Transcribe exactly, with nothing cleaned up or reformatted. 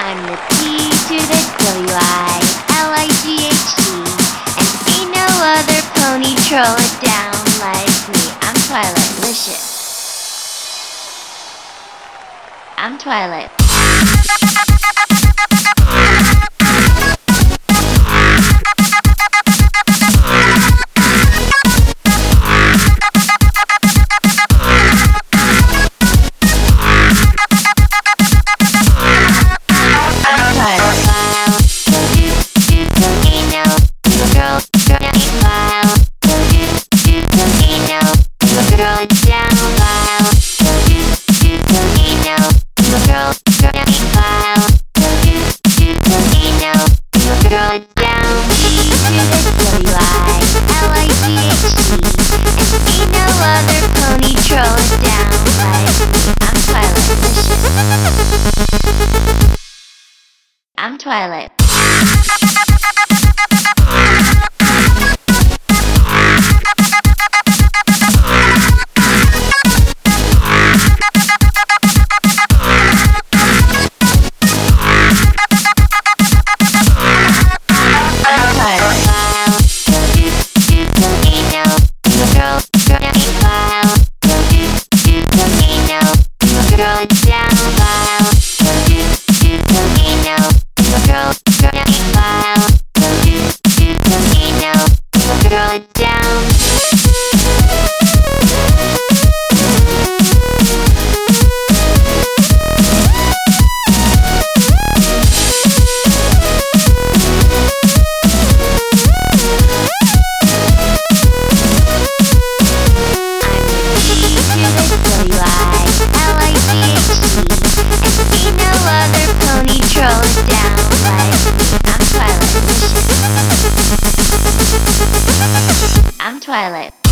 I'm the P to the W I L I G H T, and ain't no other pony troll it down like me. I'm Twilighticious. I'm Twilight. I'm Twilight. I'm Twilight.